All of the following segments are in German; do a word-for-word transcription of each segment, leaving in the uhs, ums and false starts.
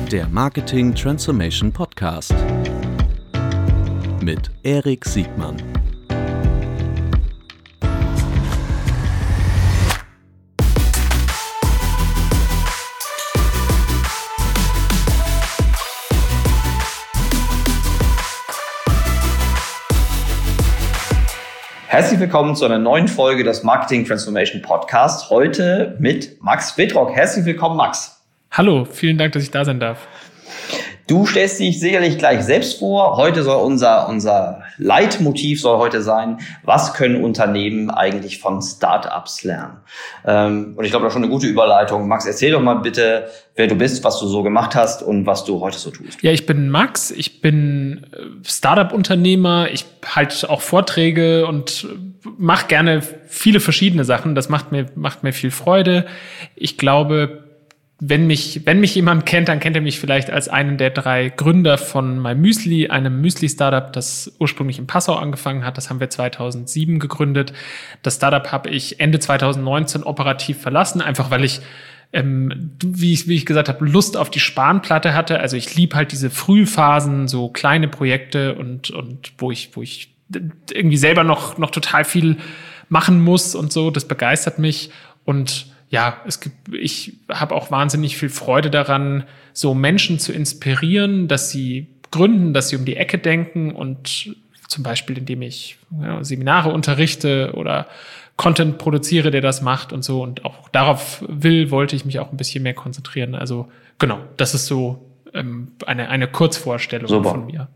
Der Marketing Transformation Podcast mit Erik Siegmann. Herzlich willkommen zu einer neuen Folge des Marketing Transformation Podcast. Heute mit Max Wittrock. Herzlich willkommen, Max. Hallo, vielen Dank, dass ich da sein darf. Du stellst dich sicherlich gleich selbst vor. Heute soll unser, unser Leitmotiv soll heute sein, was können Unternehmen eigentlich von Startups lernen? Ähm, und ich glaube, das ist schon eine gute Überleitung. Max, erzähl doch mal bitte, wer du bist, was du so gemacht hast und was du heute so tust. Ja, ich bin Max, ich bin Startup-Unternehmer, ich halte auch Vorträge und mache gerne viele verschiedene Sachen. Das macht mir, macht mir viel Freude. Ich glaube, Wenn mich, wenn mich jemand kennt, dann kennt er mich vielleicht als einen der drei Gründer von MyMüsli, einem Müsli-Startup, das ursprünglich in Passau angefangen hat. Das haben wir zweitausendsieben gegründet. Das Startup habe ich Ende zweitausendneunzehn operativ verlassen, einfach weil ich, ähm, wie ich, wie ich gesagt habe, Lust auf die Spanplatte hatte. Also ich liebe halt diese Frühphasen, so kleine Projekte und, und wo ich, wo ich irgendwie selber noch, noch total viel machen muss und so. Das begeistert mich und ja, es gibt, ich habe auch wahnsinnig viel Freude daran, so Menschen zu inspirieren, dass sie gründen, dass sie um die Ecke denken und zum Beispiel, indem ich ja, Seminare unterrichte oder Content produziere, der das macht und so. Und auch darauf will, wollte ich mich auch ein bisschen mehr konzentrieren. Also genau, das ist so ähm, eine, eine Kurzvorstellung Super. Von mir.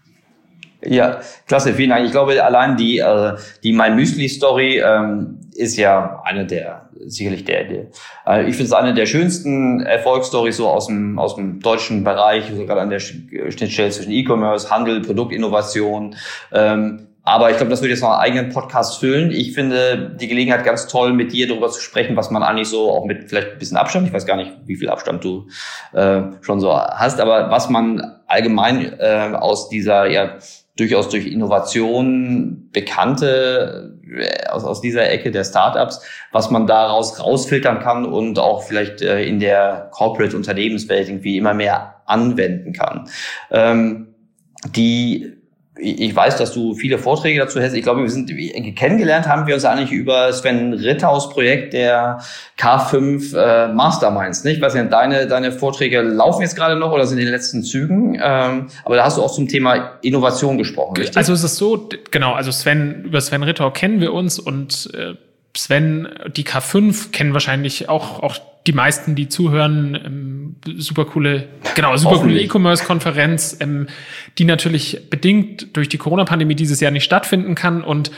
Ja, klasse, vielen Dank. Ich glaube, allein die äh, die MyMüsli-Story ähm, ist ja eine der, sicherlich der, der äh, ich finde es eine der schönsten Erfolgsstories so aus dem aus dem deutschen Bereich, so gerade an der Schnittstelle zwischen E-Commerce, Handel, Produktinnovation. Ähm, aber ich glaube, das würde jetzt noch einen eigenen Podcast füllen. Ich finde die Gelegenheit ganz toll, mit dir darüber zu sprechen, was man eigentlich so, auch mit vielleicht ein bisschen Abstand, ich weiß gar nicht, wie viel Abstand du äh, schon so hast, aber was man allgemein äh, aus dieser, ja, durchaus durch Innovation bekannte, aus, aus dieser Ecke der Startups, was man daraus rausfiltern kann und auch vielleicht äh, in der Corporate-Unternehmenswelt irgendwie immer mehr anwenden kann. Ähm, die Ich weiß, dass du viele Vorträge dazu hast. Ich glaube, wir sind kennengelernt haben wir uns eigentlich über Sven Rithaus Projekt der K fünf äh, Masterminds. Nicht? Ich weiß nicht, deine deine Vorträge laufen jetzt gerade noch oder sind in den letzten Zügen. Ähm, aber da hast du auch zum Thema Innovation gesprochen, richtig? Also es ist so, genau. Also Sven über Sven Rithaus kennen wir uns und äh, Sven, die K fünf kennen wahrscheinlich auch auch die meisten, die zuhören, ähm, super coole, genau, super coole E-Commerce-Konferenz, ähm, die natürlich bedingt durch die Corona-Pandemie dieses Jahr nicht stattfinden kann. Und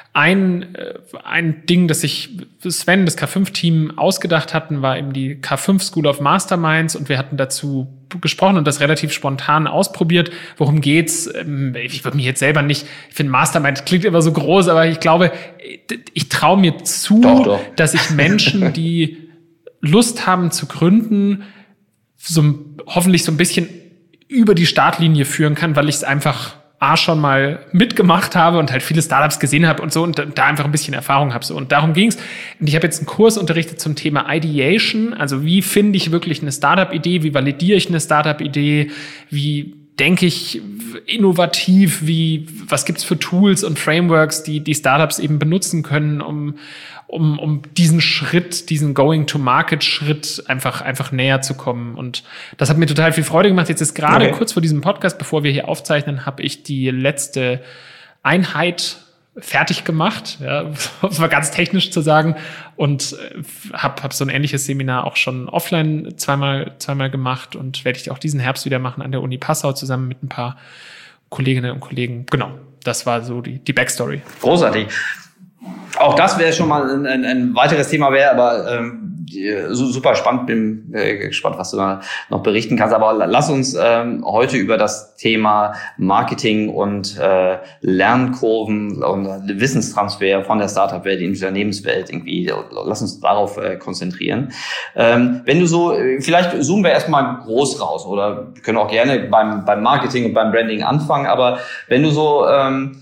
ein äh, ein Ding, das sich Sven, das K fünf Team ausgedacht hatten, war eben die K fünf School of Masterminds und wir hatten dazu gesprochen und das relativ spontan ausprobiert. Worum geht's? Ähm, ich würde mich jetzt selber nicht, ich finde Mastermind klingt immer so groß, aber ich glaube, ich traue mir zu, doch, doch. dass ich Menschen, die Lust haben zu gründen, so hoffentlich so ein bisschen über die Startlinie führen kann, weil ich es einfach A schon mal mitgemacht habe und halt viele Startups gesehen habe und so und da einfach ein bisschen Erfahrung habe. So. Und darum ging's. Und ich habe jetzt einen Kurs unterrichtet zum Thema Ideation, also wie finde ich wirklich eine Startup-Idee, wie validiere ich eine Startup-Idee, wie denke ich innovativ, wie was gibt's für Tools und Frameworks, die die Startups eben benutzen können, um um um diesen Schritt, diesen Going-to-Market-Schritt einfach einfach näher zu kommen. Und das hat mir total viel Freude gemacht. Jetzt ist gerade okay. kurz vor diesem Podcast, bevor wir hier aufzeichnen, habe ich die letzte Einheit fertig gemacht, ja, um es mal ganz technisch zu sagen, und habe hab so ein ähnliches Seminar auch schon offline zweimal zweimal gemacht und werde ich auch diesen Herbst wieder machen an der Uni Passau zusammen mit ein paar Kolleginnen und Kollegen. Genau, das war so die die Backstory. Großartig. Auch das wäre schon mal ein, ein, ein weiteres Thema wäre, aber ähm, super spannend. Bin äh, gespannt, was du da noch berichten kannst. Aber lass uns ähm, heute über das Thema Marketing und äh, Lernkurven und Wissenstransfer von der Startup-Welt in die Unternehmenswelt irgendwie, lass uns darauf äh, konzentrieren. Ähm, wenn du so, vielleicht zoomen wir erstmal groß raus oder wir können auch gerne beim beim Marketing und beim Branding anfangen. Aber wenn du so ähm,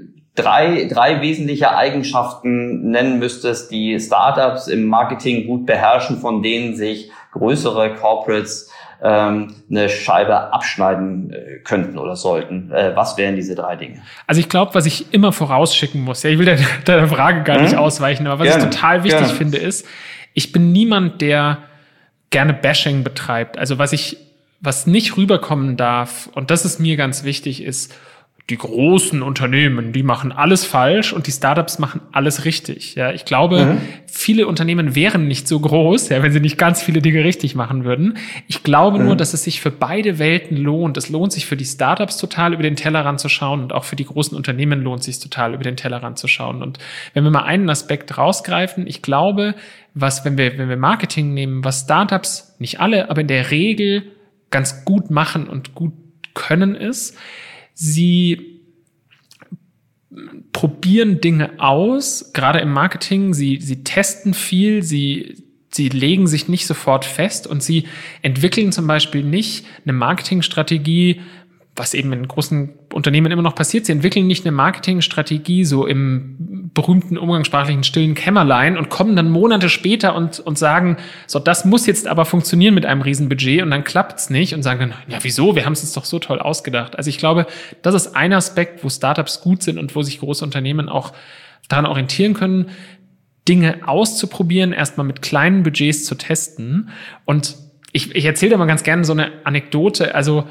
drei, drei wesentliche Eigenschaften nennen müsstest, die Startups im Marketing gut beherrschen, von denen sich größere Corporates ähm, eine Scheibe abschneiden äh, könnten oder sollten? Äh, was wären diese drei Dinge? Also ich glaube, was ich immer vorausschicken muss, ja, ich will deiner de Frage gar nicht mhm. ausweichen, aber was Gerne. ich total wichtig Gerne. finde, ist, ich bin niemand, der gerne Bashing betreibt. Also was ich, was nicht rüberkommen darf, und das ist mir ganz wichtig, ist, die großen Unternehmen, die machen alles falsch und die Startups machen alles richtig. Ja, ich glaube, mhm. viele Unternehmen wären nicht so groß, ja, wenn sie nicht ganz viele Dinge richtig machen würden. Ich glaube mhm. nur, dass es sich für beide Welten lohnt. Es lohnt sich für die Startups total, über den Tellerrand zu schauen, und auch für die großen Unternehmen lohnt es sich total, über den Tellerrand zu schauen. Und wenn wir mal einen Aspekt rausgreifen, ich glaube, was, wenn wir, wenn wir Marketing nehmen, was Startups, nicht alle, aber in der Regel ganz gut machen und gut können, ist, sie probieren Dinge aus, gerade im Marketing. Sie, sie testen viel, sie, sie legen sich nicht sofort fest und sie entwickeln zum Beispiel nicht eine Marketingstrategie, was eben in großen Unternehmen immer noch passiert. Sie entwickeln nicht eine Marketingstrategie so im berühmten umgangssprachlichen stillen Kämmerlein und kommen dann Monate später und, und sagen, so, das muss jetzt aber funktionieren mit einem Riesenbudget, und dann klappt's nicht und sagen dann, ja, wieso? Wir haben es uns doch so toll ausgedacht. Also ich glaube, das ist ein Aspekt, wo Startups gut sind und wo sich große Unternehmen auch daran orientieren können, Dinge auszuprobieren, erstmal mit kleinen Budgets zu testen. Und ich, ich erzähle da mal ganz gerne so eine Anekdote. Also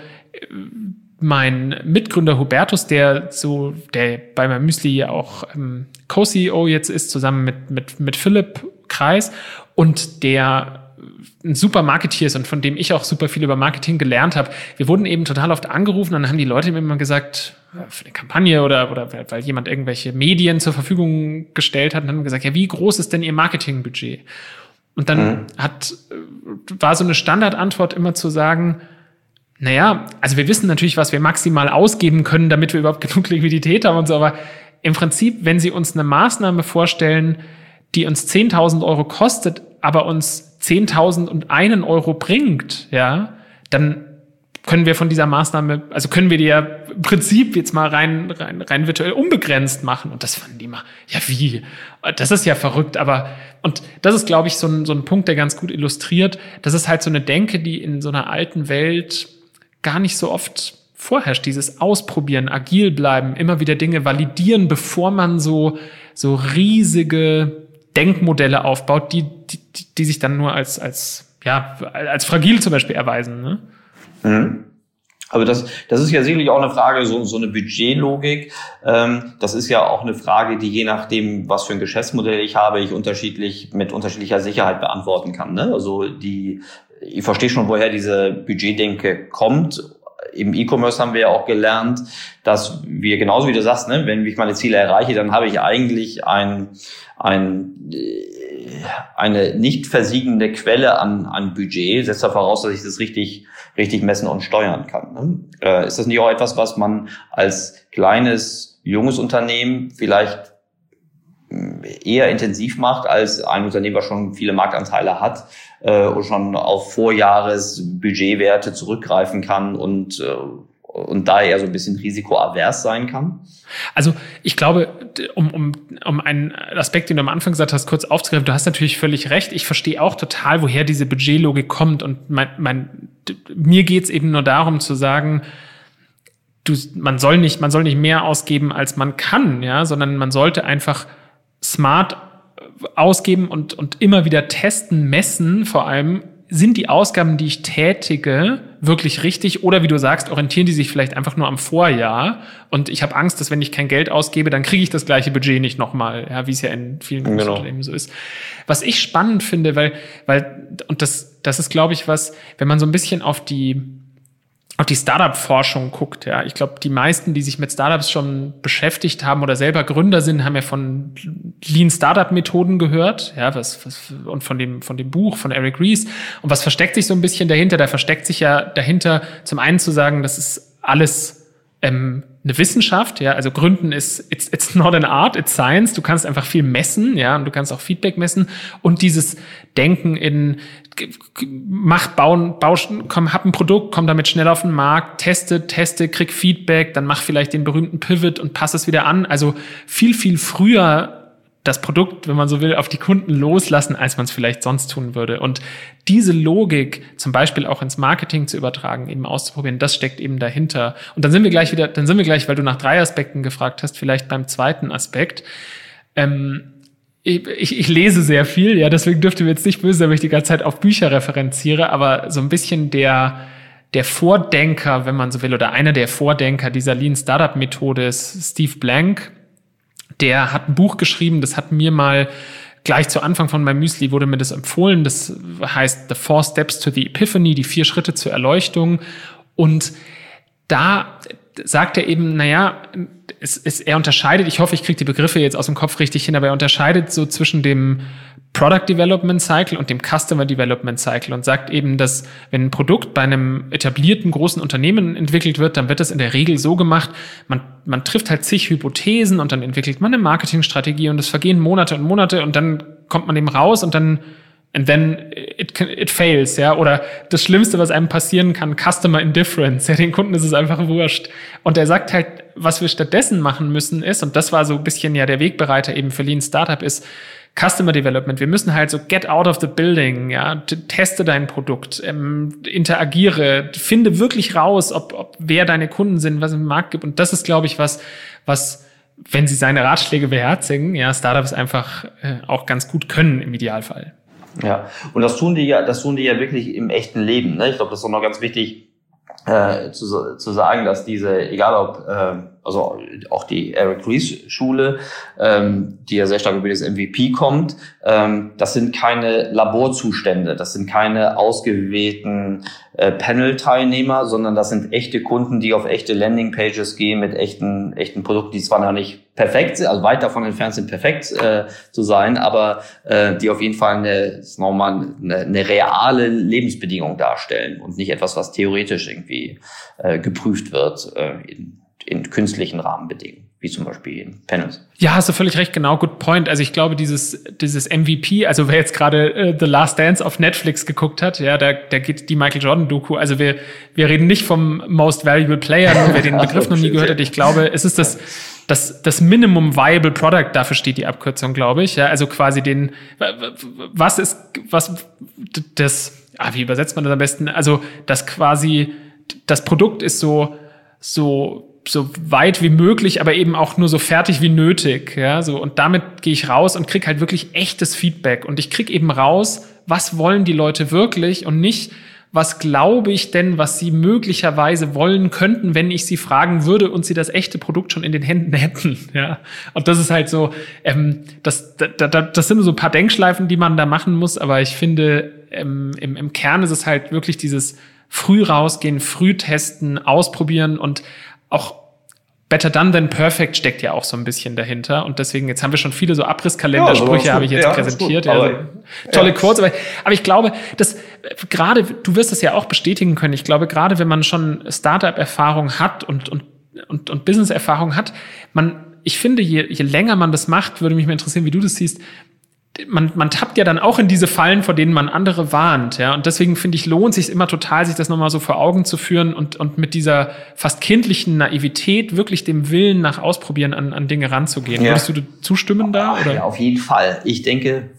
mein Mitgründer Hubertus, der so, der bei meinem Müsli auch ähm, Co-C E O jetzt ist, zusammen mit mit mit Philipp Kreis, und der ein super Marketeer ist und von dem ich auch super viel über Marketing gelernt habe. Wir wurden eben total oft angerufen, und dann haben die Leute mir immer gesagt, für eine Kampagne oder oder weil jemand irgendwelche Medien zur Verfügung gestellt hat, und haben gesagt, ja, wie groß ist denn Ihr Marketingbudget? Und dann mhm. hat war so eine Standardantwort immer zu sagen, naja, also wir wissen natürlich, was wir maximal ausgeben können, damit wir überhaupt genug Liquidität haben und so, aber im Prinzip, wenn Sie uns eine Maßnahme vorstellen, die uns zehntausend Euro kostet, aber uns zehntausend und einen Euro bringt, ja, dann können wir von dieser Maßnahme, also können wir die ja im Prinzip jetzt mal rein, rein, rein virtuell unbegrenzt machen. Und das fanden die mal, ja wie? Das ist ja verrückt, aber, und das ist, glaube ich, so ein, so ein Punkt, der ganz gut illustriert. Das ist halt so eine Denke, die in so einer alten Welt gar nicht so oft vorherrscht, dieses Ausprobieren, agil bleiben, immer wieder Dinge validieren, bevor man so, so riesige Denkmodelle aufbaut, die, die, die sich dann nur als, als, ja, als fragil zum Beispiel erweisen, ne? Mhm. Aber das, das ist ja sicherlich auch eine Frage, so, so eine Budgetlogik. Ähm, das ist ja auch eine Frage, die je nachdem, was für ein Geschäftsmodell ich habe, ich unterschiedlich, mit unterschiedlicher Sicherheit beantworten kann, ne? Also die, ich verstehe schon, woher diese Budgetdenke kommt. Im E-Commerce haben wir ja auch gelernt, dass wir, genauso wie du sagst, ne, wenn ich meine Ziele erreiche, dann habe ich eigentlich ein, ein, eine nicht versiegende Quelle an, an Budget, setzt da voraus, dass ich das richtig, richtig messen und steuern kann. Ne? Äh, ist das nicht auch etwas, was man als kleines, junges Unternehmen vielleicht eher intensiv macht als ein Unternehmen, was schon viele Marktanteile hat äh, und schon auf Vorjahresbudgetwerte zurückgreifen kann und äh, und da eher so ein bisschen risikoavers sein kann? Also ich glaube, um, um, um einen Aspekt, den du am Anfang gesagt hast, kurz aufzugreifen, du hast natürlich völlig recht. Ich verstehe auch total, woher diese Budgetlogik kommt. Und mein, mein, mir geht's eben nur darum zu sagen, du, man soll nicht, man soll nicht mehr ausgeben, als man kann, ja, sondern man sollte einfach smart ausgeben und, und immer wieder testen, messen, vor allem, sind die Ausgaben, die ich tätige, wirklich richtig? Oder wie du sagst, orientieren die sich vielleicht einfach nur am Vorjahr? Und ich habe Angst, dass wenn ich kein Geld ausgebe, dann kriege ich das gleiche Budget nicht nochmal, ja, wie es ja in vielen genau. Unternehmen so ist. Was ich spannend finde, weil, weil, und das, das ist, glaube ich, was, wenn man so ein bisschen auf die, auf die Startup-Forschung guckt, ja. Ich glaube, die meisten, die sich mit Startups schon beschäftigt haben oder selber Gründer sind, haben ja von Lean-Startup-Methoden gehört, ja, was, was, und von dem, von dem Buch von Eric Ries. Und was versteckt sich so ein bisschen dahinter? Da versteckt sich ja dahinter, zum einen zu sagen, das ist alles, ähm, eine Wissenschaft, ja, also Gründen ist, it's, it's not an art, it's science. Du kannst einfach viel messen, ja, und du kannst auch Feedback messen. Und dieses Denken in, mach, bauen, bauschen, komm, hab ein Produkt, komm damit schnell auf den Markt, teste, teste, krieg Feedback, dann mach vielleicht den berühmten Pivot und pass es wieder an. Also viel, viel früher das Produkt, wenn man so will, auf die Kunden loslassen, als man es vielleicht sonst tun würde. Und diese Logik zum Beispiel auch ins Marketing zu übertragen, eben auszuprobieren, das steckt eben dahinter. Und dann sind wir gleich wieder, dann sind wir gleich, weil du nach drei Aspekten gefragt hast, vielleicht beim zweiten Aspekt. Ähm, ich, ich, ich lese sehr viel, ja, deswegen dürfte mir jetzt nicht böse sein, wenn ich die ganze Zeit auf Bücher referenziere, aber so ein bisschen der Der Vordenker, wenn man so will, oder einer der Vordenker dieser Lean Startup Methode ist Steve Blank. Der hat ein Buch geschrieben, das hat mir mal gleich zu Anfang von meinem Müsli wurde mir das empfohlen. Das heißt The Four Steps to the Epiphany, die vier Schritte zur Erleuchtung. Und da sagt er eben, naja, es, es, er unterscheidet, ich hoffe, ich kriege die Begriffe jetzt aus dem Kopf richtig hin, aber er unterscheidet so zwischen dem Product Development Cycle und dem Customer Development Cycle und sagt eben, dass wenn ein Produkt bei einem etablierten großen Unternehmen entwickelt wird, dann wird das in der Regel so gemacht, man, man trifft halt zig Hypothesen und dann entwickelt man eine Marketingstrategie und es vergehen Monate und Monate und dann kommt man eben raus und dann and then it, it fails, ja, oder das Schlimmste, was einem passieren kann, Customer Indifference, ja, den Kunden ist es einfach wurscht. Und er sagt halt, was wir stattdessen machen müssen ist, und das war so ein bisschen ja der Wegbereiter eben für Lean Startup ist, Customer Development. Wir müssen halt so get out of the building, ja, teste dein Produkt, ähm, interagiere, finde wirklich raus, ob, ob wer deine Kunden sind, was es im Markt gibt. Und das ist, glaube ich, was, was, wenn sie seine Ratschläge beherzigen, ja, Startups einfach äh, auch ganz gut können im Idealfall. Ja, und das tun die ja, das tun die ja wirklich im echten Leben. Ne? Ich glaube, das ist auch noch ganz wichtig äh, zu, zu sagen, dass diese, egal ob, äh, also auch die Eric Ries Schule, ähm, die ja sehr stark über das M V P kommt, ähm, das sind keine Laborzustände, das sind keine ausgewählten äh, Panel-Teilnehmer, sondern das sind echte Kunden, die auf echte Landing-Pages gehen mit echten echten Produkten, die zwar noch nicht perfekt sind, also weit davon entfernt sind, perfekt äh, zu sein, aber äh, die auf jeden Fall eine, nochmal eine, eine reale Lebensbedingung darstellen und nicht etwas, was theoretisch irgendwie äh, geprüft wird äh, in in künstlichen Rahmenbedingungen, wie zum Beispiel in Panels. Ja, hast du völlig recht, genau, good point. Also ich glaube, dieses dieses M V P, also wer jetzt gerade äh, The Last Dance auf Netflix geguckt hat, ja, da, da geht die Michael Jordan-Doku, also wir wir reden nicht vom Most Valuable Player, nur wer den Begriff noch nie gehört hat. Ich glaube, es ist das das das Minimum Viable Product, dafür steht die Abkürzung, glaube ich. Ja, also quasi den, was ist, was das, ah, wie übersetzt man das am besten? Also das quasi, das Produkt ist so so so weit wie möglich, aber eben auch nur so fertig wie nötig, ja, so. Und damit gehe ich raus und krieg halt wirklich echtes Feedback. Und ich krieg eben raus, was wollen die Leute wirklich und nicht, was glaube ich denn, was sie möglicherweise wollen könnten, wenn ich sie fragen würde und sie das echte Produkt schon in den Händen hätten, ja. Und das ist halt so, ähm, das, da, da, das sind so ein paar Denkschleifen, die man da machen muss, aber ich finde, ähm, im, im Kern ist es halt wirklich dieses früh rausgehen, früh testen, ausprobieren und auch better done than perfect steckt ja auch so ein bisschen dahinter. Und deswegen, jetzt haben wir schon viele so Abrisskalendersprüche, ja, habe ich jetzt ja, präsentiert. Ja, also, tolle ja. Quotes. Aber, aber ich glaube, dass gerade, du wirst das ja auch bestätigen können, ich glaube, gerade wenn man schon Startup-Erfahrung hat und, und, und, und Business-Erfahrung hat, man, ich finde, je, je länger man das macht, würde mich mal interessieren, wie du das siehst, man, man tappt ja dann auch in diese Fallen, vor denen man andere warnt, ja. Und deswegen finde ich, lohnt sich immer total, sich das nochmal so vor Augen zu führen und, und mit dieser fast kindlichen Naivität wirklich dem Willen nach Ausprobieren an, an Dinge ranzugehen. Ja. Würdest du zustimmen da? Oder? Ja, auf jeden Fall. Ich denke,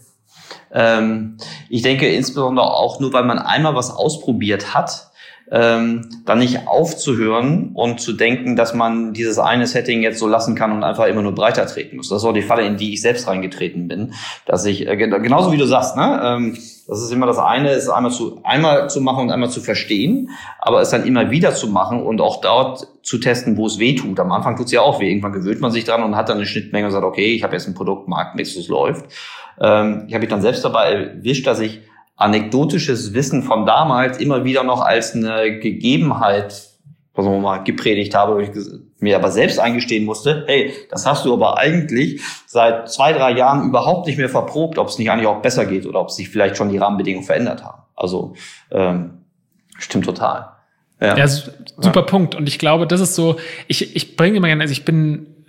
ähm, ich denke insbesondere auch nur, weil man einmal was ausprobiert hat, ähm, dann nicht aufzuhören und zu denken, dass man dieses eine Setting jetzt so lassen kann und einfach immer nur breiter treten muss. Das ist auch die Falle, in die ich selbst reingetreten bin, dass ich, äh, genauso wie du sagst, ne, ähm, das ist immer das eine, ist einmal zu, einmal zu machen und einmal zu verstehen, aber es dann immer wieder zu machen und auch dort zu testen, wo es weh tut. Am Anfang tut es ja auch weh. Irgendwann gewöhnt man sich dran und hat dann eine Schnittmenge und sagt, okay, ich habe jetzt ein Produkt, Marktmix, das läuft. Ähm, ich habe mich dann selbst dabei erwischt, dass ich anekdotisches Wissen von damals immer wieder noch als eine Gegebenheit, was man mal gepredigt habe, wo ich mir aber selbst eingestehen musste, hey, das hast du aber eigentlich seit zwei, drei Jahren überhaupt nicht mehr verprobt, ob es nicht eigentlich auch besser geht oder ob sich vielleicht schon die Rahmenbedingungen verändert haben. Also ähm, stimmt total. Ja, ja super ja. Punkt. Und ich glaube, das ist so, ich, ich bringe immer gerne, also ich bin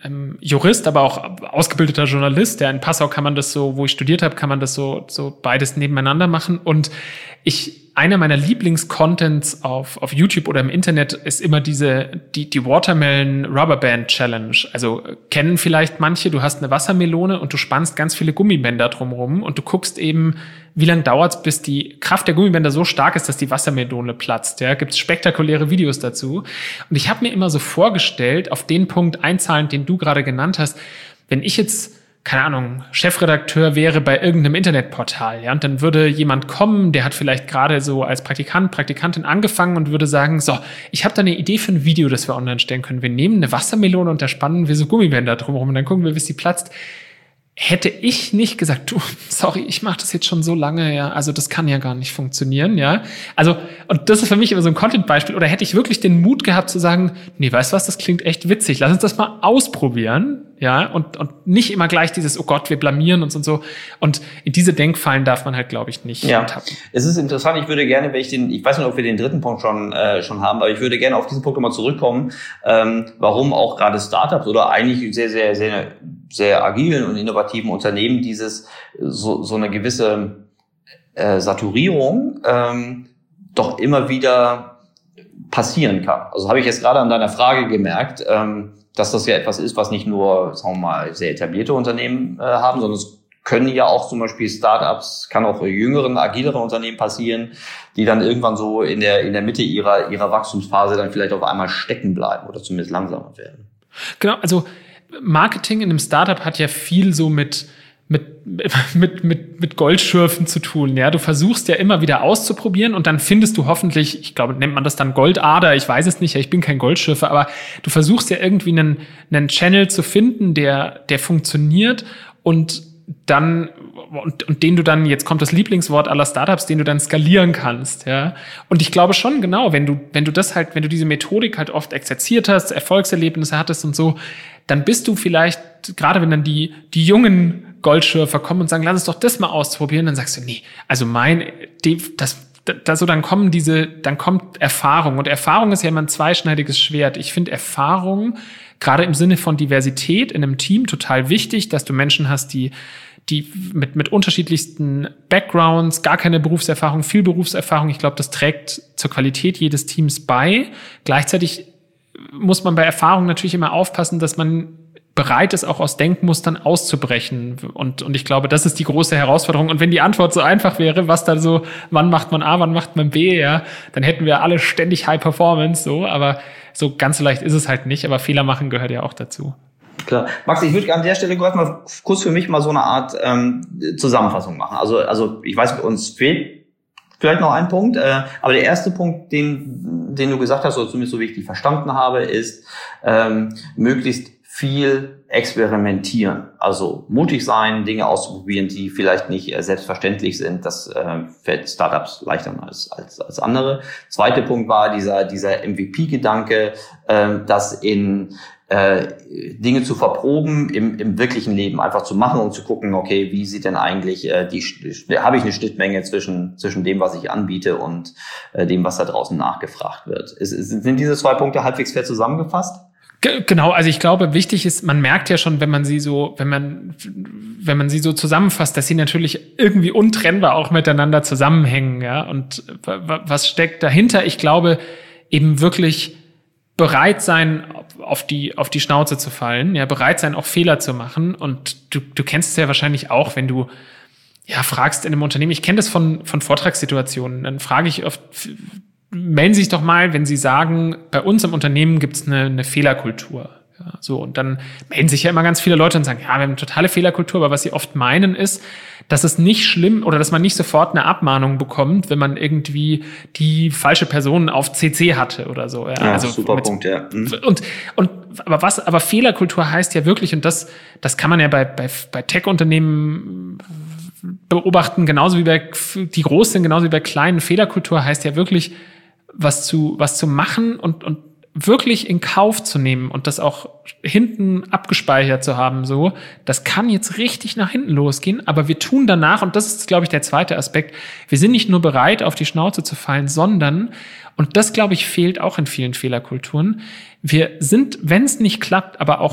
ähm, Jurist, aber auch ausgebildeter Journalist. Ja, in Passau kann man das so, wo ich studiert habe, kann man das so, so beides nebeneinander machen. Und ich, einer meiner Lieblings-Contents auf, auf YouTube oder im Internet ist immer diese, die, die Watermelon Rubberband Challenge. Also kennen vielleicht manche, du hast eine Wassermelone und du spannst ganz viele Gummibänder drumherum und du guckst eben, wie lange dauert es, bis die Kraft der Gummibänder so stark ist, dass die Wassermelone platzt. Ja, gibt es spektakuläre Videos dazu. Und ich habe mir immer so vorgestellt, auf den Punkt einzahlend, den du gerade genannt hast, wenn ich jetzt, keine Ahnung, Chefredakteur wäre bei irgendeinem Internetportal, ja, und dann würde jemand kommen, der hat vielleicht gerade so als Praktikant, Praktikantin angefangen und würde sagen, so, ich habe da eine Idee für ein Video, das wir online stellen können. Wir nehmen eine Wassermelone und da spannen wir so Gummibänder drumherum und dann gucken wir, bis die platzt. Hätte ich nicht gesagt, du, sorry, ich mache das jetzt schon so lange, ja, also das kann ja gar nicht funktionieren, ja. Also, und das ist für mich immer so ein Content-Beispiel, oder hätte ich wirklich den Mut gehabt zu sagen, nee, weißt du was, das klingt echt witzig, lass uns das mal ausprobieren, ja, und, und nicht immer gleich dieses, oh Gott, wir blamieren uns und so. Und in diese Denkfallen darf man halt, glaube ich, nicht ja. tappen. Es ist interessant, ich würde gerne, wenn ich den, ich weiß nicht, ob wir den dritten Punkt schon äh, schon haben, aber ich würde gerne auf diesen Punkt nochmal zurückkommen, ähm, warum auch gerade Startups oder eigentlich sehr, sehr, sehr, sehr agilen und innovativen Unternehmen dieses so, so eine gewisse äh, Saturierung ähm, doch immer wieder passieren kann. Also habe ich jetzt gerade an deiner Frage gemerkt, ähm, dass das ja etwas ist, was nicht nur, sagen wir mal, sehr etablierte Unternehmen äh, haben, sondern es können ja auch zum Beispiel Startups, kann auch jüngeren, agileren Unternehmen passieren, die dann irgendwann so in der in der Mitte ihrer ihrer Wachstumsphase dann vielleicht auf einmal stecken bleiben oder zumindest langsamer werden. Genau, also Marketing in einem Startup hat ja viel so mit mit mit mit mit Goldschürfen zu tun, ja, du versuchst ja immer wieder auszuprobieren und dann findest du hoffentlich, ich glaube, nennt man das dann Goldader, ich weiß es nicht, ich bin kein Goldschürfer, aber du versuchst ja irgendwie einen einen Channel zu finden, der der funktioniert und dann und, und den du dann, jetzt kommt das Lieblingswort aller Startups, den du dann skalieren kannst, ja. Und ich glaube schon, genau, wenn du wenn du das halt, wenn du diese Methodik halt oft exerziert hast, Erfolgserlebnisse hattest und so, dann bist du vielleicht, gerade wenn dann die die jungen Goldschürfer kommen und sagen, lass uns doch das mal ausprobieren, dann sagst du, nee, also mein, das, da so dann kommen diese, dann kommt Erfahrung und Erfahrung ist ja immer ein zweischneidiges Schwert. Ich finde Erfahrung gerade im Sinne von Diversität in einem Team total wichtig, dass du Menschen hast, die die mit mit unterschiedlichsten Backgrounds, gar keine Berufserfahrung, viel Berufserfahrung. Ich glaube, das trägt zur Qualität jedes Teams bei. Gleichzeitig muss man bei Erfahrung natürlich immer aufpassen, dass man bereit ist, auch aus Denkmustern auszubrechen. Und, und ich glaube, das ist die große Herausforderung. Und wenn die Antwort so einfach wäre, was da so, wann macht man A, wann macht man B, ja, dann hätten wir alle ständig High Performance, so. Aber so ganz so leicht ist es halt nicht. Aber Fehler machen gehört ja auch dazu. Klar. Max, ich würde an der Stelle kurz mal kurz für mich mal so eine Art ähm, Zusammenfassung machen. Also, also ich weiß, uns fehlt vielleicht noch ein Punkt, äh, aber der erste Punkt, den, den du gesagt hast, oder zumindest so wie ich die verstanden habe, ist ähm, möglichst viel experimentieren, also mutig sein, Dinge auszuprobieren, die vielleicht nicht äh, selbstverständlich sind. Das äh, fällt Startups leichter als als als andere. Zweiter Punkt war dieser dieser M V P-Gedanke, äh, das in äh, Dinge zu verproben im im wirklichen Leben, einfach zu machen und zu gucken, okay, wie sieht denn eigentlich äh, die, habe ich eine Schnittmenge zwischen zwischen dem, was ich anbiete und äh, dem, was da draußen nachgefragt wird. Ist, ist, sind diese zwei Punkte halbwegs fair zusammengefasst? Genau, also ich glaube, wichtig ist, man merkt ja schon, wenn man sie so, wenn man, wenn man sie so zusammenfasst, dass sie natürlich irgendwie untrennbar auch miteinander zusammenhängen, ja. Und was steckt dahinter? Ich glaube, eben wirklich bereit sein, auf die, auf die Schnauze zu fallen, ja, bereit sein, auch Fehler zu machen. Und du, du kennst es ja wahrscheinlich auch, wenn du, ja, fragst in einem Unternehmen, ich kenne das von, von Vortragssituationen, dann frage ich oft, melden Sie sich doch mal, wenn Sie sagen, bei uns im Unternehmen gibt's eine, eine Fehlerkultur. Ja, so, und dann melden sich ja immer ganz viele Leute und sagen, ja, wir haben eine totale Fehlerkultur, aber was sie oft meinen ist, dass es nicht schlimm oder dass man nicht sofort eine Abmahnung bekommt, wenn man irgendwie die falsche Person auf C C hatte oder so. Ja, ja also super mit, Punkt, ja. Mhm. Und, und, aber was, aber Fehlerkultur heißt ja wirklich, und das, das kann man ja bei, bei, bei Tech-Unternehmen beobachten, genauso wie bei, die groß sind, genauso wie bei kleinen. Fehlerkultur heißt ja wirklich, was zu, was zu machen und, und wirklich in Kauf zu nehmen und das auch hinten abgespeichert zu haben, so, das kann jetzt richtig nach hinten losgehen, aber wir tun danach, und das ist, glaube ich, der zweite Aspekt, wir sind nicht nur bereit, auf die Schnauze zu fallen, sondern, und das, glaube ich, fehlt auch in vielen Fehlerkulturen, wir sind, wenn es nicht klappt, aber auch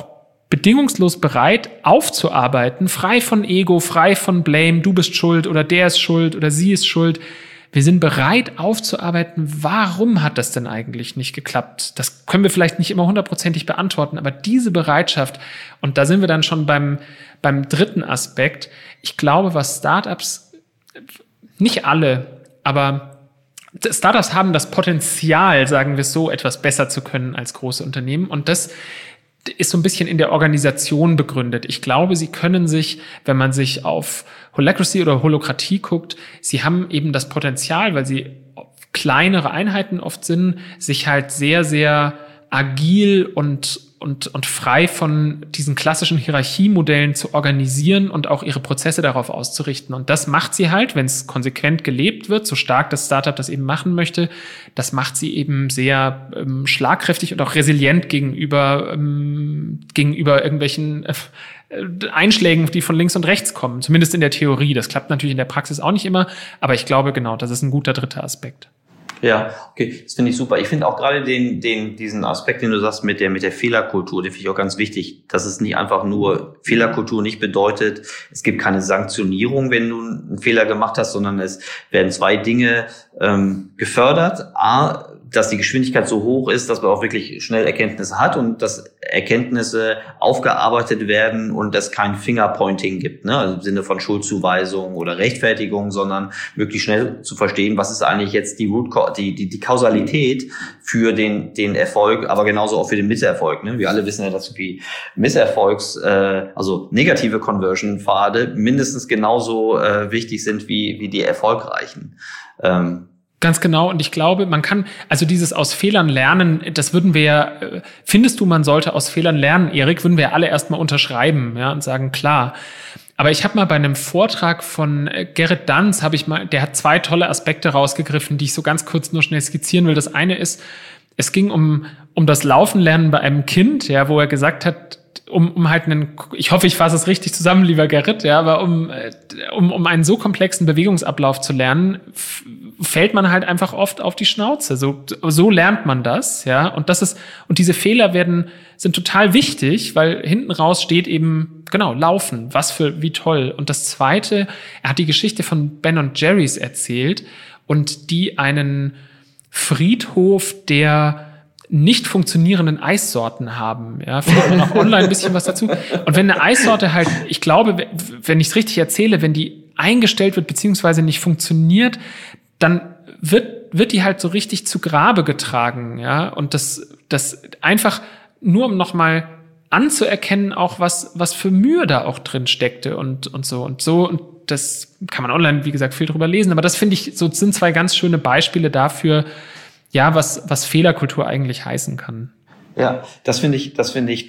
bedingungslos bereit aufzuarbeiten, frei von Ego, frei von Blame, du bist schuld oder der ist schuld oder sie ist schuld. Wir sind bereit aufzuarbeiten, warum hat das denn eigentlich nicht geklappt? Das können wir vielleicht nicht immer hundertprozentig beantworten, aber diese Bereitschaft, und da sind wir dann schon beim, beim dritten Aspekt, ich glaube, was Startups, nicht alle, aber Startups haben das Potenzial, sagen wir es so, etwas besser zu können als große Unternehmen, und das ist so ein bisschen in der Organisation begründet. Ich glaube, sie können sich, wenn man sich auf Holacracy oder Holokratie guckt, sie haben eben das Potenzial, weil sie kleinere Einheiten oft sind, sich halt sehr, sehr agil und und und frei von diesen klassischen Hierarchiemodellen zu organisieren und auch ihre Prozesse darauf auszurichten. Und das macht sie halt, wenn es konsequent gelebt wird, so stark das Startup das eben machen möchte, das macht sie eben sehr ähm, schlagkräftig und auch resilient gegenüber ähm, gegenüber irgendwelchen äh, Einschlägen, die von links und rechts kommen. Zumindest in der Theorie. Das klappt natürlich in der Praxis auch nicht immer, aber ich glaube, genau, das ist ein guter dritter Aspekt. Ja, okay, das finde ich super. Ich finde auch gerade den, den, diesen Aspekt, den du sagst mit der, mit der Fehlerkultur, den finde ich auch ganz wichtig, dass es nicht einfach nur Fehlerkultur nicht bedeutet, es gibt keine Sanktionierung, wenn du einen Fehler gemacht hast, sondern es werden zwei Dinge ähm, gefördert. A, dass die Geschwindigkeit so hoch ist, dass man auch wirklich schnell Erkenntnisse hat und dass Erkenntnisse aufgearbeitet werden und es kein Fingerpointing gibt, ne? Also im Sinne von Schuldzuweisung oder Rechtfertigung, sondern möglichst schnell zu verstehen, was ist eigentlich jetzt die Root, die, die, die Kausalität für den, den Erfolg, aber genauso auch für den Misserfolg, ne? Wir alle wissen ja, dass die Misserfolgs, äh, also negative Conversion-Pfade mindestens genauso äh, wichtig sind wie, wie die erfolgreichen. Ähm, Ganz genau. Und ich glaube, man kann, also dieses aus Fehlern lernen, das würden wir ja, findest du, man sollte aus Fehlern lernen, Erik, würden wir alle erstmal unterschreiben, ja, und sagen, klar. Aber ich habe mal bei einem Vortrag von Gerrit Danz, habe ich mal, der hat zwei tolle Aspekte rausgegriffen, die ich so ganz kurz nur schnell skizzieren will. Das eine ist, es ging um, um das Laufenlernen bei einem Kind, ja, wo er gesagt hat, um, um halt einen, ich hoffe, ich fasse es richtig zusammen, lieber Gerrit, ja, aber um, um, um einen so komplexen Bewegungsablauf zu lernen, f- fällt man halt einfach oft auf die Schnauze. So, so lernt man das, ja. Und das ist, und diese Fehler werden, sind total wichtig, weil hinten raus steht eben, genau, Laufen. Was für, wie toll. Und das Zweite, er hat die Geschichte von Ben und Jerry's erzählt und die einen Friedhof der nicht funktionierenden Eissorten haben. Ja, findet man auch online ein bisschen was dazu. Und wenn eine Eissorte halt, ich glaube, wenn ich es richtig erzähle, wenn die eingestellt wird beziehungsweise nicht funktioniert, dann wird wird die halt so richtig zu Grabe getragen, ja, und das das einfach nur um noch mal anzuerkennen, auch was was für Mühe da auch drin steckte und und so und so und das kann man online, wie gesagt, viel drüber lesen, aber das finde ich, so sind zwei ganz schöne Beispiele dafür, ja, was was Fehlerkultur eigentlich heißen kann. Ja, das finde ich das finde ich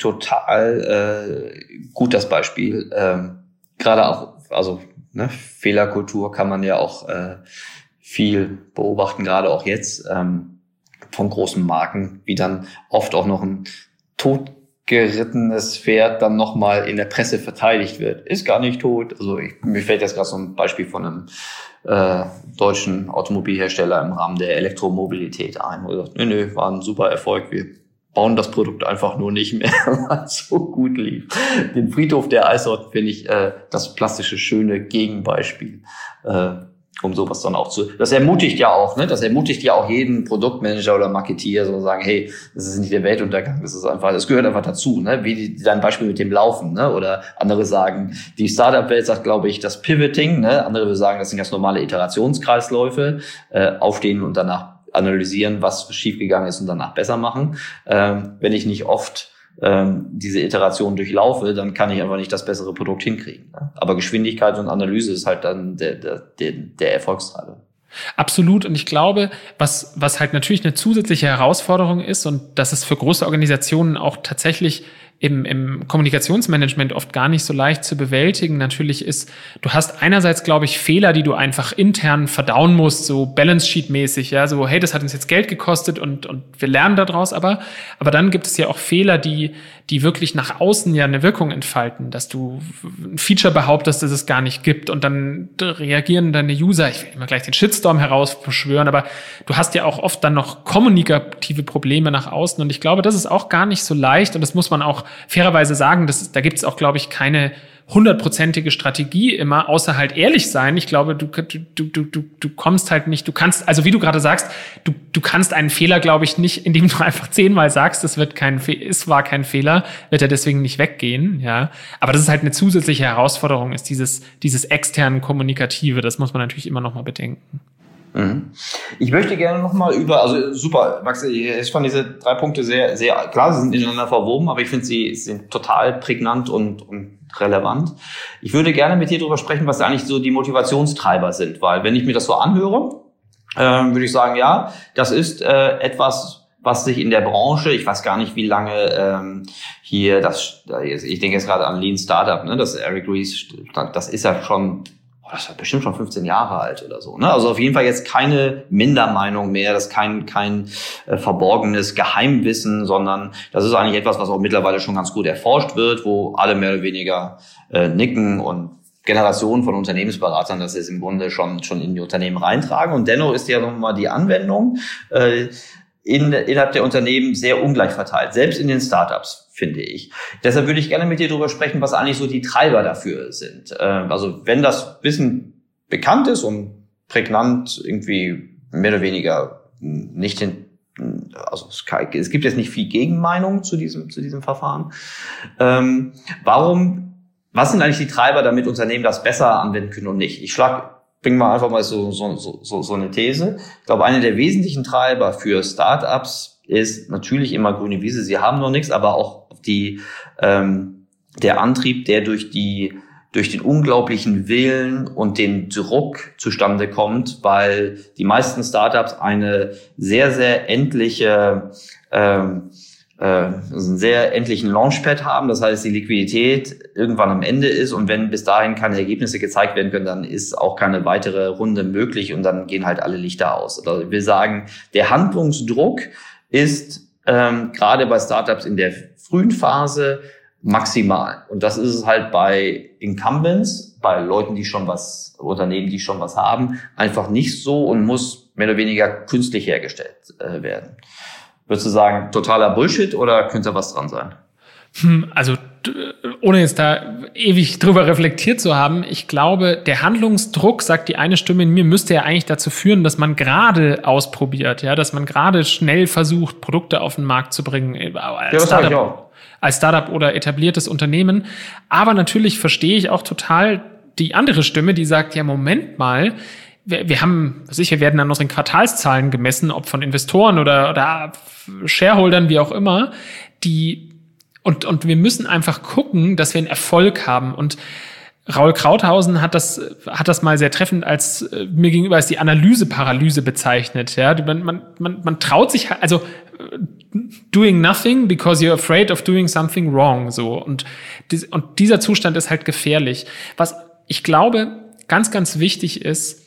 total äh, gut, das Beispiel. Ähm, gerade auch, also ne, Fehlerkultur kann man ja auch äh, viel beobachten, gerade auch jetzt ähm, von großen Marken, wie dann oft auch noch ein totgerittenes Pferd dann nochmal in der Presse verteidigt wird. Ist gar nicht tot. Also ich, mir fällt jetzt gerade so ein Beispiel von einem äh, deutschen Automobilhersteller im Rahmen der Elektromobilität ein, wo er sagt, nö, nö, war ein super Erfolg, wir bauen das Produkt einfach nur nicht mehr, weil es so gut lief. Den Friedhof der Eissorten finde ich äh, das plastische, schöne Gegenbeispiel. Äh, um sowas dann auch zu, das ermutigt ja auch, ne, das ermutigt ja auch jeden Produktmanager oder Marketeer, so sagen, hey, das ist nicht der Weltuntergang, das ist einfach, das gehört einfach dazu, ne, wie die, dein Beispiel mit dem Laufen, ne, oder andere sagen, die Startup-Welt sagt, glaube ich, das Pivoting, ne, andere würde sagen, das sind ganz normale Iterationskreisläufe, äh, aufstehen und danach analysieren, was schiefgegangen ist und danach besser machen. Ähm, wenn ich nicht oft ähm, diese Iteration durchlaufe, dann kann ich einfach nicht das bessere Produkt hinkriegen. Ne? Aber Geschwindigkeit und Analyse ist halt dann der, der, der, der Erfolgstreiber. Absolut. Und ich glaube, was, was halt natürlich eine zusätzliche Herausforderung ist, und das ist für große Organisationen auch tatsächlich im, im Kommunikationsmanagement oft gar nicht so leicht zu bewältigen, natürlich ist, du hast einerseits, glaube ich, Fehler, die du einfach intern verdauen musst, so Balance-Sheet-mäßig, ja, so, hey, das hat uns jetzt Geld gekostet und, und wir lernen daraus, aber, aber dann gibt es ja auch Fehler, die, die wirklich nach außen ja eine Wirkung entfalten, dass du ein Feature behauptest, das es gar nicht gibt, und dann reagieren deine User, ich will immer gleich den Shitstorm herausbeschwören, aber du hast ja auch oft dann noch kommunikative Probleme nach außen, und ich glaube, das ist auch gar nicht so leicht, und das muss man auch fairerweise sagen, dass, da gibt es auch, glaube ich, keine hundertprozentige Strategie immer, außer halt ehrlich sein. Ich glaube, du, du, du, du, du kommst halt nicht, du kannst, also wie du gerade sagst, du, du kannst einen Fehler, glaube ich, nicht, indem du einfach zehnmal sagst, es wird kein, es war kein Fehler, wird er deswegen nicht weggehen, ja. Aber das ist halt eine zusätzliche Herausforderung, ist dieses, dieses externe Kommunikative, das muss man natürlich immer noch mal bedenken. Ich möchte gerne nochmal über, also super, Max, ich fand diese drei Punkte sehr, sehr, klar, sie sind ineinander verwoben, aber ich finde, sie sind total prägnant und, und relevant. Ich würde gerne mit dir darüber sprechen, was eigentlich so die Motivationstreiber sind, weil wenn ich mir das so anhöre, äh, würde ich sagen, ja, das ist äh, etwas, was sich in der Branche, ich weiß gar nicht, wie lange ähm, hier das, ich denke jetzt gerade an Lean Startup, ne, das Eric Ries, das ist ja schon, das war bestimmt schon fünfzehn Jahre alt oder so. Ne? Also auf jeden Fall jetzt keine Mindermeinung mehr, das ist kein, kein äh, verborgenes Geheimwissen, sondern das ist eigentlich etwas, was auch mittlerweile schon ganz gut erforscht wird, wo alle mehr oder weniger äh, nicken und Generationen von Unternehmensberatern das jetzt im Grunde schon schon in die Unternehmen reintragen. Und dennoch ist ja nochmal die Anwendung äh, in, innerhalb der Unternehmen sehr ungleich verteilt, selbst in den Startups, finde ich. Deshalb würde ich gerne mit dir darüber sprechen, was eigentlich so die Treiber dafür sind. Also wenn das Wissen bekannt ist und prägnant irgendwie mehr oder weniger nicht hin, also es gibt jetzt nicht viel Gegenmeinung zu diesem zu diesem Verfahren. Warum, was sind eigentlich die Treiber, damit Unternehmen das besser anwenden können und nicht? Ich schlage Bring mal einfach mal so, so, so, so eine These. Ich glaube, eine der wesentlichen Treiber für Startups ist natürlich immer grüne Wiese. Sie haben noch nichts, aber auch die, ähm, der Antrieb, der durch die, durch den unglaublichen Willen und den Druck zustande kommt, weil die meisten Startups eine sehr, sehr endliche, ähm, einen sehr endlichen Launchpad haben, das heißt, die Liquidität irgendwann am Ende ist und wenn bis dahin keine Ergebnisse gezeigt werden können, dann ist auch keine weitere Runde möglich und dann gehen halt alle Lichter aus. Also ich will sagen, der Handlungsdruck ist ähm, gerade bei Startups in der frühen Phase maximal und das ist es halt bei Incumbents, bei Leuten, die schon was, Unternehmen, die schon was haben, einfach nicht so und muss mehr oder weniger künstlich hergestellt äh, werden. Würdest du sagen, totaler Bullshit oder könnte was dran sein? Also, ohne jetzt da ewig drüber reflektiert zu haben, ich glaube, der Handlungsdruck, sagt die eine Stimme in mir, müsste ja eigentlich dazu führen, dass man gerade ausprobiert, ja, dass man gerade schnell versucht, Produkte auf den Markt zu bringen. Als ja, das Startup, ich auch. als Startup oder etabliertes Unternehmen. Aber natürlich verstehe ich auch total die andere Stimme, die sagt, ja, Moment mal, Wir, wir haben, was ich, wir werden an unseren Quartalszahlen gemessen, ob von Investoren oder, oder Shareholdern, wie auch immer, die, und, und wir müssen einfach gucken, dass wir einen Erfolg haben. Und Raul Krauthausen hat das, hat das mal sehr treffend als, mir gegenüber als die Analyseparalyse bezeichnet, ja. Man, man, man, man traut sich, also, doing nothing because you're afraid of doing something wrong, so. Und, und dieser Zustand ist halt gefährlich. Was ich glaube, ganz, ganz wichtig ist,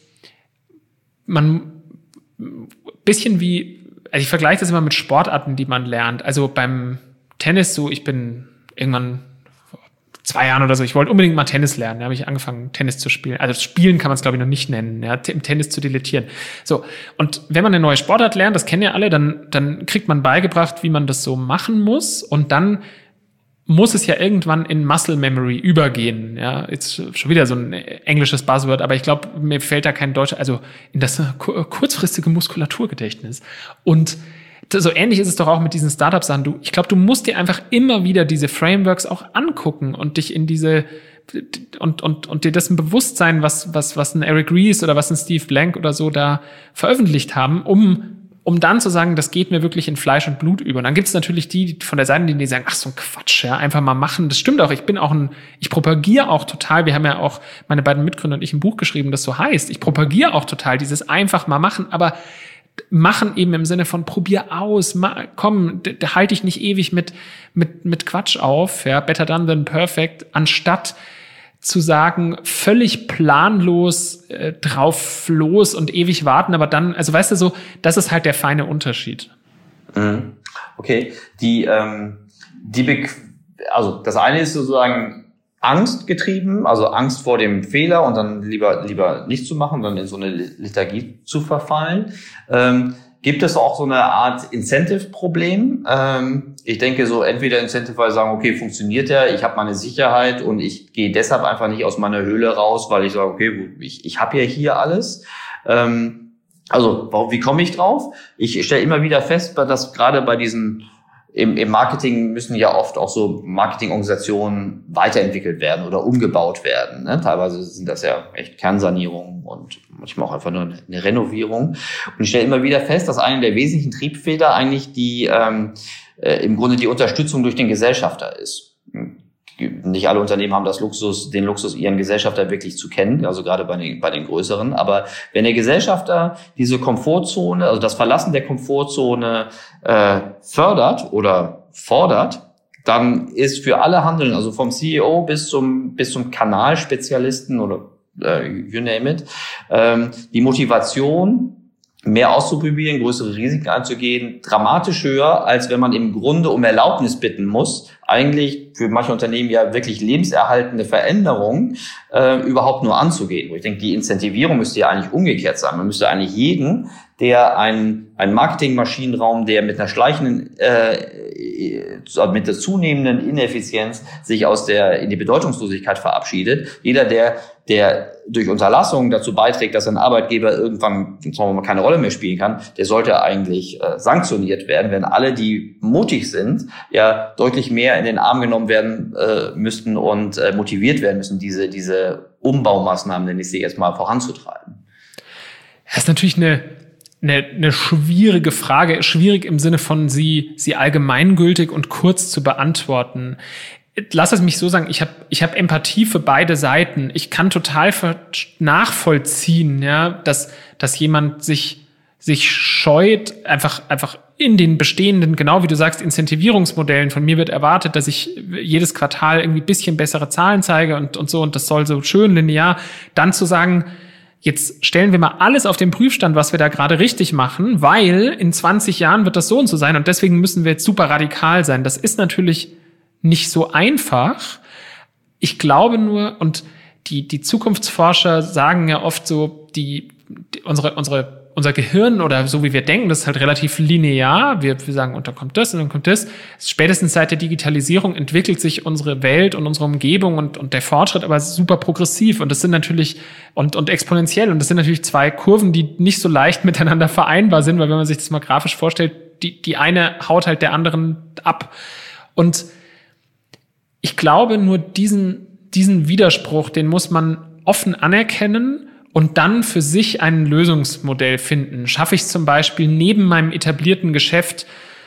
man bisschen wie, also ich vergleiche das immer mit Sportarten, die man lernt. Also beim Tennis so, ich bin irgendwann vor zwei Jahren oder so, ich wollte unbedingt mal Tennis lernen. Da habe ich angefangen, Tennis zu spielen. Also spielen kann man es, glaube ich, noch nicht nennen, ja, im Tennis zu dilettieren. So, und wenn man eine neue Sportart lernt, das kennen ja alle, dann, dann kriegt man beigebracht, wie man das so machen muss. Und dann muss es ja irgendwann in Muscle Memory übergehen. Ja, jetzt schon wieder so ein englisches Buzzword, aber ich glaube, mir fällt da kein deutscher, also in das kurzfristige Muskulaturgedächtnis. Und so ähnlich ist es doch auch mit diesen Startup-Sachen. Du, ich glaube, du musst dir einfach immer wieder diese Frameworks auch angucken und dich in diese und und und dir dessen bewusst sein, was was was ein Eric Ries oder was ein Steve Blank oder so da veröffentlicht haben, um um dann zu sagen, das geht mir wirklich in Fleisch und Blut über. Und dann gibt es natürlich die von der Seite, die sagen, ach, so ein Quatsch, ja, einfach mal machen. Das stimmt auch. Ich bin auch ein, ich propagiere auch total, wir haben ja auch, meine beiden Mitgründer und ich, ein Buch geschrieben, das so heißt. Ich propagiere auch total dieses einfach mal machen, aber machen eben im Sinne von probier aus, ma, komm, da halte ich nicht ewig mit, mit, mit Quatsch auf, ja, better done than perfect, anstatt zu sagen, völlig planlos äh, drauf los und ewig warten, aber dann, also weißt du so, das ist halt der feine Unterschied. Mhm. Okay, die, ähm, die, Be- also das eine ist sozusagen Angst getrieben, also Angst vor dem Fehler und dann lieber lieber nicht zu machen, dann in so eine Lethargie zu verfallen. Ähm, gibt es auch so eine Art Incentive-Problem. Ähm, ich denke so, entweder Incentive, weil sagen, okay, funktioniert der, ich habe meine Sicherheit und ich gehe deshalb einfach nicht aus meiner Höhle raus, weil ich sage, okay, ich, ich habe ja hier alles. Ähm, also, wie komme ich drauf? Ich stelle immer wieder fest, dass gerade bei diesen Im, Im Marketing müssen ja oft auch so Marketingorganisationen weiterentwickelt werden oder umgebaut werden. Ne? Teilweise sind das ja echt Kernsanierungen und manchmal auch einfach nur eine, eine Renovierung. Und ich stelle immer wieder fest, dass einer der wesentlichen Triebfeder eigentlich die ähm, äh, im Grunde die Unterstützung durch den Gesellschafter ist. Nicht alle Unternehmen haben das Luxus, den Luxus, ihren Gesellschafter wirklich zu kennen, also gerade bei den, bei den größeren. Aber wenn der Gesellschafter diese Komfortzone, also das Verlassen der Komfortzone äh, fördert oder fordert, dann ist für alle Handeln, also vom C E O bis zum bis zum Kanalspezialisten oder äh, you name it, ähm, die Motivation, mehr auszuprobieren, größere Risiken einzugehen, dramatisch höher, als wenn man im Grunde um Erlaubnis bitten muss, eigentlich für manche Unternehmen ja wirklich lebenserhaltende Veränderungen äh, überhaupt nur anzugehen. Wo ich denke, die Incentivierung müsste ja eigentlich umgekehrt sein. Man müsste eigentlich jeden, der einen, einen Marketingmaschinenraum, der mit einer schleichenden, äh, mit der zunehmenden Ineffizienz sich aus der, in die Bedeutungslosigkeit verabschiedet, jeder, der der durch Unterlassung dazu beiträgt, dass ein Arbeitgeber irgendwann, sagen wir mal, keine Rolle mehr spielen kann, der sollte eigentlich äh, sanktioniert werden, wenn alle, die mutig sind, ja deutlich mehr in den Arm genommen werden äh, müssten und äh, motiviert werden müssen, diese diese Umbaumaßnahmen, nenne ich sie jetzt mal, voranzutreiben. Das ist natürlich eine eine, eine schwierige Frage, schwierig im Sinne von sie sie allgemeingültig und kurz zu beantworten. Lass es mich so sagen, ich habe ich hab Empathie für beide Seiten. Ich kann total nachvollziehen, ja, dass dass jemand sich sich scheut, einfach einfach in den bestehenden, genau wie du sagst, Incentivierungsmodellen. Von mir wird erwartet, dass ich jedes Quartal irgendwie ein bisschen bessere Zahlen zeige und und so, und das soll so schön linear. Dann zu sagen, jetzt stellen wir mal alles auf den Prüfstand, was wir da gerade richtig machen, weil in zwanzig Jahren wird das so und so sein und deswegen müssen wir jetzt super radikal sein. Das ist natürlich nicht so einfach. Ich glaube nur, und die, die Zukunftsforscher sagen ja oft so, die, die unsere, unsere, unser Gehirn oder so wie wir denken, das ist halt relativ linear. Wir, wir sagen, und dann kommt das und dann kommt das. Spätestens seit der Digitalisierung entwickelt sich unsere Welt und unsere Umgebung und, und der Fortschritt aber super progressiv. Und das sind natürlich, und, und exponentiell. Und das sind natürlich zwei Kurven, die nicht so leicht miteinander vereinbar sind, weil wenn man sich das mal grafisch vorstellt, die, die eine haut halt der anderen ab. Und ich glaube, nur diesen, diesen Widerspruch, den muss man offen anerkennen und dann für sich ein Lösungsmodell finden. Schaffe ich es zum Beispiel neben meinem etablierten Geschäft,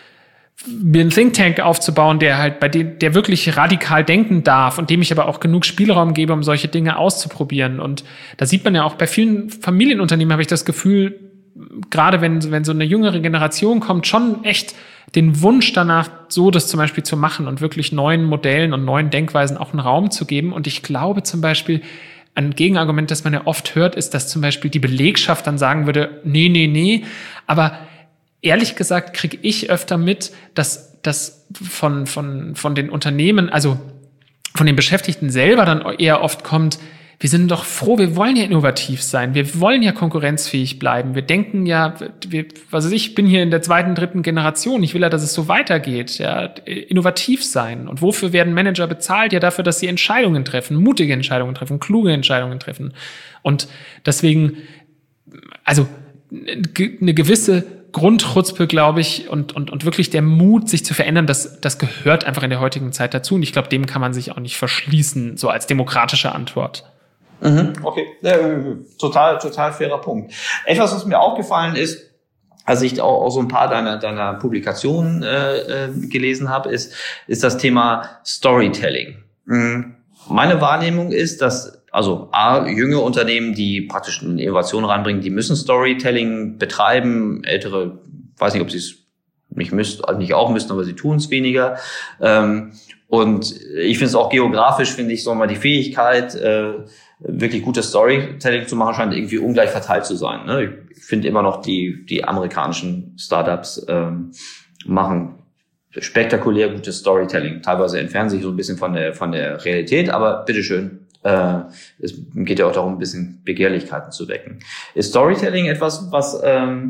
mir einen Think Tank aufzubauen, der halt bei dem, der wirklich radikal denken darf und dem ich aber auch genug Spielraum gebe, um solche Dinge auszuprobieren. Und da sieht man ja auch bei vielen Familienunternehmen, habe ich das Gefühl, gerade wenn, wenn so eine jüngere Generation kommt, schon echt den Wunsch danach, so das zum Beispiel zu machen und wirklich neuen Modellen und neuen Denkweisen auch einen Raum zu geben. Und ich glaube zum Beispiel, ein Gegenargument, das man ja oft hört, ist, dass zum Beispiel die Belegschaft dann sagen würde, nee, nee, nee. Aber ehrlich gesagt kriege ich öfter mit, dass das von, von, von den Unternehmen, also von den Beschäftigten selber dann eher oft kommt, wir sind doch froh, wir wollen ja innovativ sein, wir wollen ja konkurrenzfähig bleiben, wir denken ja, wir, was weiß ich, ich bin hier in der zweiten, dritten Generation, ich will ja, dass es so weitergeht, ja, innovativ sein. Und wofür werden Manager bezahlt? Ja, dafür, dass sie Entscheidungen treffen, mutige Entscheidungen treffen, kluge Entscheidungen treffen. Und deswegen, also eine gewisse Grundchutzpe, glaube ich, und, und, und wirklich der Mut, sich zu verändern, das, das gehört einfach in der heutigen Zeit dazu. Und ich glaube, dem kann man sich auch nicht verschließen, so als demokratische Antwort. Mhm, okay, ja, total, total fairer Punkt. Etwas, was mir aufgefallen ist, als ich auch, auch so ein paar deiner, deiner Publikationen äh, gelesen habe, ist, ist das Thema Storytelling. Mhm. Meine Wahrnehmung ist, dass also A, junge Unternehmen, die praktisch eine Innovation reinbringen, die müssen Storytelling betreiben. Ältere, weiß nicht, ob sie es nicht müssten, also nicht auch müssten, aber sie tun es weniger. Ähm, und ich finde es auch geografisch, finde ich, so mal die Fähigkeit, äh, wirklich gutes Storytelling zu machen, scheint irgendwie ungleich verteilt zu sein. Ne? Ich finde immer noch, die die amerikanischen Startups ähm, machen spektakulär gutes Storytelling. Teilweise entfernen sich so ein bisschen von der von der Realität, aber bitteschön. Äh, es geht ja auch darum, ein bisschen Begehrlichkeiten zu wecken. Ist Storytelling etwas, was ähm,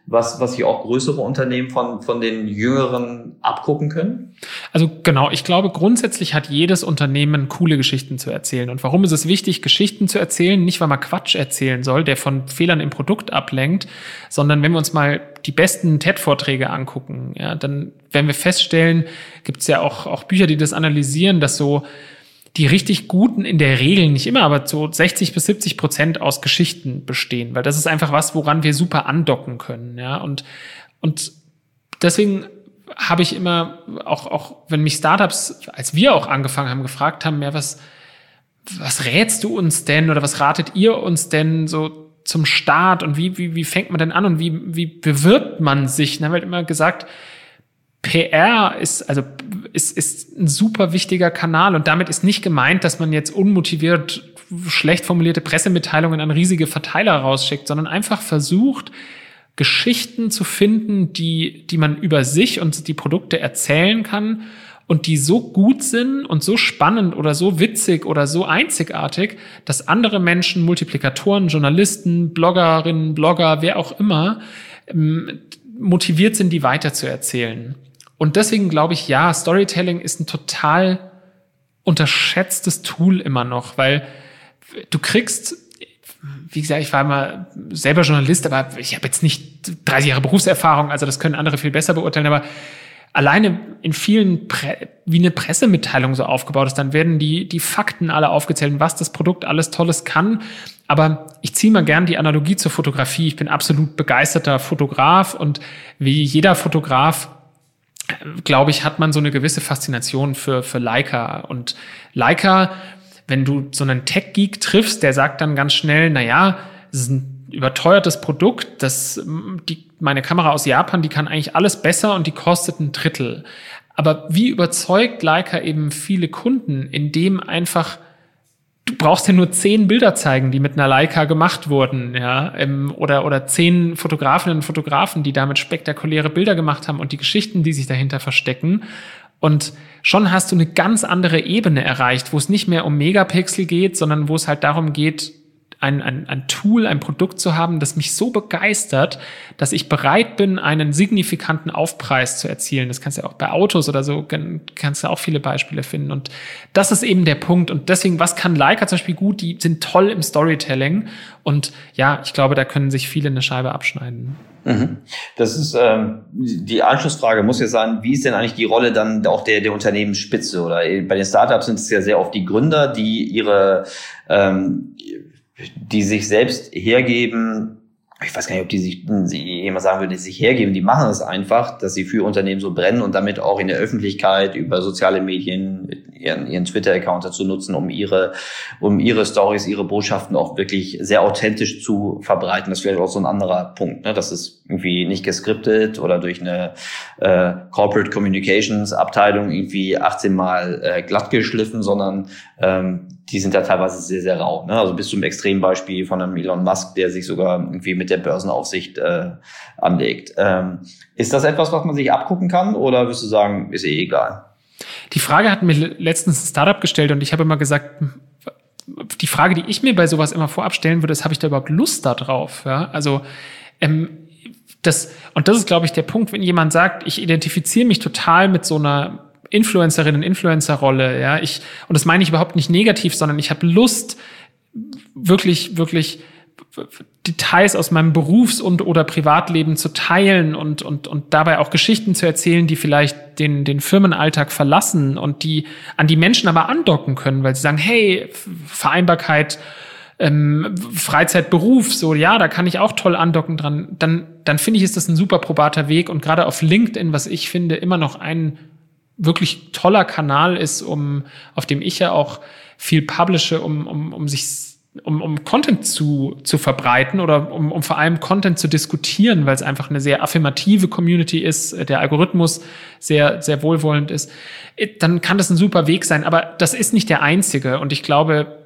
was, was sich auch größere Unternehmen von, von den jüngeren abgucken können? Also genau, ich glaube, grundsätzlich hat jedes Unternehmen coole Geschichten zu erzählen. Und warum ist es wichtig, Geschichten zu erzählen? Nicht, weil man Quatsch erzählen soll, der von Fehlern im Produkt ablenkt, sondern wenn wir uns mal die besten T E D-Vorträge angucken, ja, dann werden wir feststellen, gibt es ja auch, auch Bücher, die das analysieren, dass so die richtig guten in der Regel, nicht immer, aber so sechzig bis siebzig Prozent aus Geschichten bestehen, weil das ist einfach was, woran wir super andocken können, ja, und, und deswegen habe ich immer, auch, auch wenn mich Startups, als wir auch angefangen haben, gefragt haben, ja, was, was rätst du uns denn oder was ratet ihr uns denn so zum Start und wie, wie, wie fängt man denn an und wie, wie bewirbt man sich? Dann haben wir immer gesagt, P R ist, also, ist, ist ein super wichtiger Kanal und damit ist nicht gemeint, dass man jetzt unmotiviert schlecht formulierte Pressemitteilungen an riesige Verteiler rausschickt, sondern einfach versucht, Geschichten zu finden, die, die man über sich und die Produkte erzählen kann und die so gut sind und so spannend oder so witzig oder so einzigartig, dass andere Menschen, Multiplikatoren, Journalisten, Bloggerinnen, Blogger, wer auch immer, motiviert sind, die weiterzuerzählen. Und deswegen glaube ich, ja, Storytelling ist ein total unterschätztes Tool immer noch, weil du kriegst, wie gesagt, ich war mal selber Journalist, aber ich habe jetzt nicht dreißig Jahre Berufserfahrung, also das können andere viel besser beurteilen, aber alleine in vielen, Pre- wie eine Pressemitteilung so aufgebaut ist, dann werden die, die Fakten alle aufgezählt, was das Produkt alles Tolles kann. Aber ich ziehe mal gern die Analogie zur Fotografie. Ich bin absolut begeisterter Fotograf und wie jeder Fotograf, glaube ich, hat man so eine gewisse Faszination für, für Leica. Und Leica, wenn du so einen Tech-Geek triffst, der sagt dann ganz schnell, na ja, es ist ein überteuertes Produkt, das, die, meine Kamera aus Japan, die kann eigentlich alles besser und die kostet ein Drittel. Aber wie überzeugt Leica eben viele Kunden, indem einfach, du brauchst ja nur zehn Bilder zeigen, die mit einer Leica gemacht wurden, ja, oder, oder zehn Fotografinnen und Fotografen, die damit spektakuläre Bilder gemacht haben und die Geschichten, die sich dahinter verstecken. Und schon hast du eine ganz andere Ebene erreicht, wo es nicht mehr um Megapixel geht, sondern wo es halt darum geht, Ein, ein, ein Tool, ein Produkt zu haben, das mich so begeistert, dass ich bereit bin, einen signifikanten Aufpreis zu erzielen. Das kannst du ja auch bei Autos oder so, kannst du auch viele Beispiele finden. Und das ist eben der Punkt. Und deswegen, was kann Leica zum Beispiel gut? Die sind toll im Storytelling. Und ja, ich glaube, da können sich viele eine Scheibe abschneiden. Mhm. Das ist ähm, die Anschlussfrage muss ja sein, wie ist denn eigentlich die Rolle dann auch der der Unternehmensspitze? Oder bei den Startups sind es ja sehr oft die Gründer, die ihre ähm, die sich selbst hergeben. Ich weiß gar nicht, ob die sich, jemand sagen würde, die sich hergeben, die machen es einfach, dass sie für Unternehmen so brennen und damit auch in der Öffentlichkeit über soziale Medien ihren, ihren Twitter-Account dazu nutzen, um ihre, um ihre Stories, ihre Botschaften auch wirklich sehr authentisch zu verbreiten. Das ist vielleicht auch so ein anderer Punkt, ne? Das ist irgendwie nicht geskriptet oder durch eine äh, Corporate Communications Abteilung irgendwie achtzehn Mal äh, glatt geschliffen, sondern ähm, die sind da teilweise sehr, sehr rau. Ne? Also bis zum Extrembeispiel von einem Elon Musk, der sich sogar irgendwie mit der Börsenaufsicht äh, anlegt. Ähm, ist das etwas, was man sich abgucken kann oder würdest du sagen, ist eh egal? Die Frage hat mir letztens ein Startup gestellt und ich habe immer gesagt, die Frage, die ich mir bei sowas immer vorab stellen würde, ist, habe ich da überhaupt Lust da drauf? Ja? Also ähm, das, und das ist, glaube ich, der Punkt, wenn jemand sagt, ich identifiziere mich total mit so einer Influencerinnen, Influencer-Rolle, ja, ich, und das meine ich überhaupt nicht negativ, sondern ich habe Lust, wirklich, wirklich Details aus meinem Berufs- und oder Privatleben zu teilen und, und, und dabei auch Geschichten zu erzählen, die vielleicht den, den Firmenalltag verlassen und die an die Menschen aber andocken können, weil sie sagen, hey, Vereinbarkeit, ähm, Freizeit, Beruf, so, ja, da kann ich auch toll andocken dran, dann, dann finde ich, ist das ein super probater Weg und gerade auf LinkedIn, was ich finde, immer noch ein wirklich toller Kanal ist, um, auf dem ich ja auch viel publische, um, um, um sich, um, um Content zu, zu verbreiten oder um, um vor allem Content zu diskutieren, weil es einfach eine sehr affirmative Community ist, der Algorithmus sehr, sehr wohlwollend ist, dann kann das ein super Weg sein. Aber das ist nicht der einzige. Und ich glaube,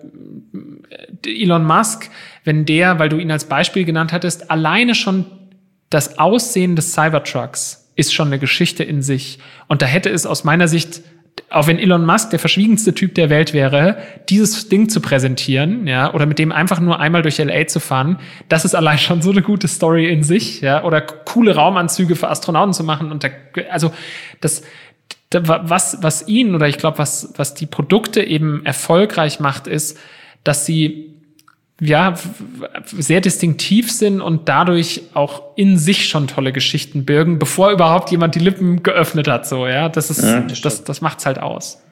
Elon Musk, wenn der, weil du ihn als Beispiel genannt hattest, alleine schon das Aussehen des Cybertrucks ist schon eine Geschichte in sich. Und da hätte es aus meiner Sicht auch wenn Elon Musk der verschwiegenste Typ der Welt wäre, dieses Ding zu präsentieren, ja, oder mit dem einfach nur einmal durch L A zu fahren, das ist allein schon so eine gute Story in sich, ja, oder coole Raumanzüge für Astronauten zu machen und da, also das, was, was ihn oder ich glaube, was, was die Produkte eben erfolgreich macht, ist, dass sie ja sehr distinktiv sind und dadurch auch in sich schon tolle Geschichten birgen, bevor überhaupt jemand die Lippen geöffnet hat. So, ja, das ist ja, das, das, das macht's halt aus.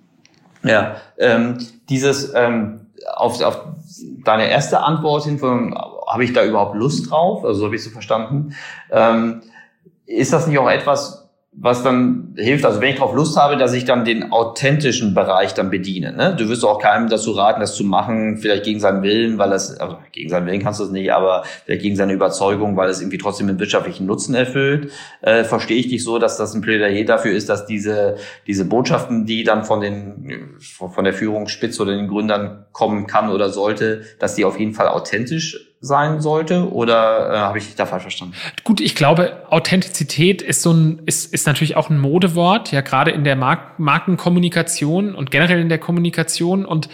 Ja, ähm, dieses ähm, auf, auf deine erste Antwort hin, habe ich da überhaupt Lust drauf? Also so habe ich so verstanden. Ähm, ist das nicht auch etwas, was dann hilft, also wenn ich drauf Lust habe, dass ich dann den authentischen Bereich dann bediene, ne? Du wirst auch keinem dazu raten, das zu machen, vielleicht gegen seinen Willen, weil das, also gegen seinen Willen kannst du es nicht, aber vielleicht gegen seine Überzeugung, weil es irgendwie trotzdem einen wirtschaftlichen Nutzen erfüllt. Äh, verstehe ich dich so, dass das ein Plädoyer dafür ist, dass diese, diese Botschaften, die dann von den, von der Führungsspitze oder den Gründern kommen kann oder sollte, dass die auf jeden Fall authentisch sein sollte, oder äh, habe ich dich da falsch verstanden? Gut, ich glaube, Authentizität ist so ein ist ist natürlich auch ein Modewort, ja, gerade in der Mark- Markenkommunikation und generell in der Kommunikation. Und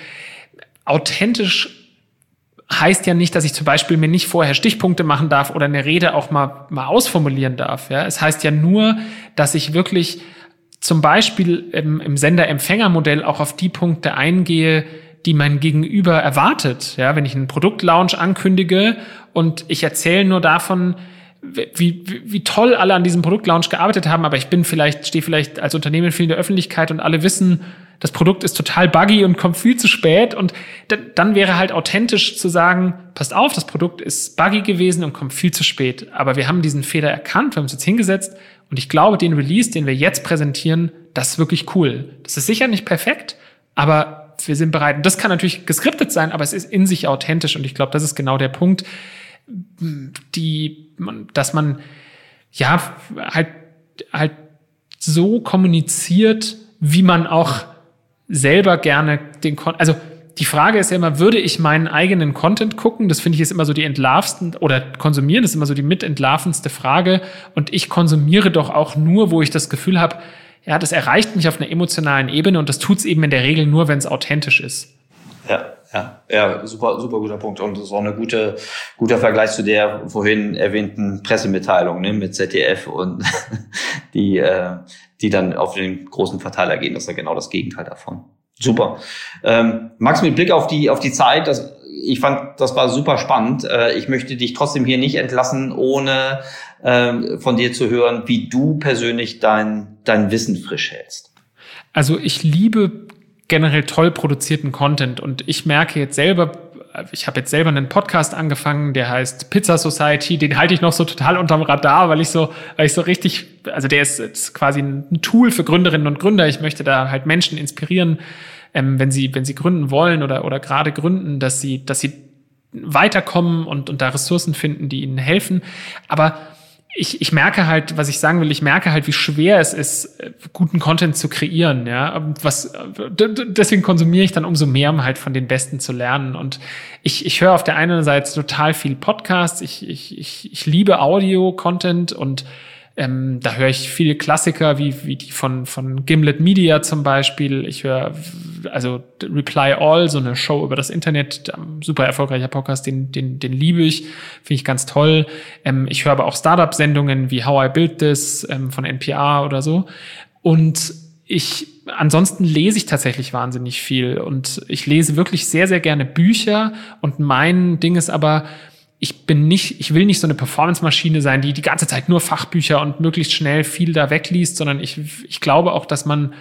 authentisch heißt ja nicht, dass ich zum Beispiel mir nicht vorher Stichpunkte machen darf oder eine Rede auch mal mal ausformulieren darf. Ja, es heißt ja nur, dass ich wirklich zum Beispiel im, im Sender-Empfänger-Modell auch auf die Punkte eingehe, die mein Gegenüber erwartet. Ja, wenn ich einen Produktlaunch ankündige und ich erzähle nur davon, wie, wie, wie toll alle an diesem Produktlaunch gearbeitet haben, aber ich bin vielleicht, stehe vielleicht als Unternehmen viel in der Öffentlichkeit und alle wissen, das Produkt ist total buggy und kommt viel zu spät, und dann wäre halt authentisch zu sagen, passt auf, das Produkt ist buggy gewesen und kommt viel zu spät, aber wir haben diesen Fehler erkannt, wir haben uns jetzt hingesetzt und ich glaube, den Release, den wir jetzt präsentieren, das ist wirklich cool. Das ist sicher nicht perfekt, aber wir sind bereit. Und das kann natürlich geskriptet sein, aber es ist in sich authentisch. Und ich glaube, das ist genau der Punkt, die, dass man ja halt halt so kommuniziert, wie man auch selber gerne den Content. Also die Frage ist ja immer, würde ich meinen eigenen Content gucken? Das finde ich ist immer so die entlarvsten, oder konsumieren ist immer so die mitentlarvendste Frage. Und ich konsumiere doch auch nur, wo ich das Gefühl habe, ja, das erreicht mich auf einer emotionalen Ebene, und das tut's eben in der Regel nur, wenn es authentisch ist. Ja, ja, ja, super, super guter Punkt, und das ist auch eine gute, guter Vergleich zu der vorhin erwähnten Pressemitteilung, ne, mit Z D F und die, äh, die dann auf den großen Verteiler gehen. Das ist ja genau das Gegenteil davon. Super. Ähm, Max, mit Blick auf die, auf die Zeit, das, ich fand, das war super spannend. Äh, ich möchte dich trotzdem hier nicht entlassen, ohne äh, von dir zu hören, wie du persönlich dein, dein Wissen frisch hältst. Also ich liebe generell toll produzierten Content, und ich merke jetzt selber, ich habe jetzt selber einen Podcast angefangen, der heißt Pizza Society, den halte ich noch so total unterm Radar, weil ich so, weil ich so richtig, also der ist, ist quasi ein Tool für Gründerinnen und Gründer. Ich möchte da halt Menschen inspirieren, ähm, wenn sie, wenn sie gründen wollen oder, oder gerade gründen, dass sie, dass sie weiterkommen und, und da Ressourcen finden, die ihnen helfen. Aber Ich, ich merke halt, was ich sagen will, ich merke halt, wie schwer es ist, guten Content zu kreieren, ja. Was, deswegen konsumiere ich dann umso mehr, um halt von den Besten zu lernen. Und ich, ich höre auf der einen Seite total viel Podcasts. Ich, ich, ich, ich liebe Audio-Content, und ähm, da höre ich viele Klassiker, wie, wie die von, von Gimlet Media zum Beispiel. Ich höre, also Reply All, so eine Show über das Internet, super erfolgreicher Podcast, den, den, den liebe ich, finde ich ganz toll. Ähm, ich höre aber auch Startup-Sendungen wie How I Built This ähm, von N P R oder so. Und ich, ansonsten lese ich tatsächlich wahnsinnig viel, und ich lese wirklich sehr, sehr gerne Bücher, und mein Ding ist aber, ich bin nicht, ich will nicht so eine Performance-Maschine sein, die die ganze Zeit nur Fachbücher und möglichst schnell viel da wegliest, sondern ich, ich glaube auch, dass man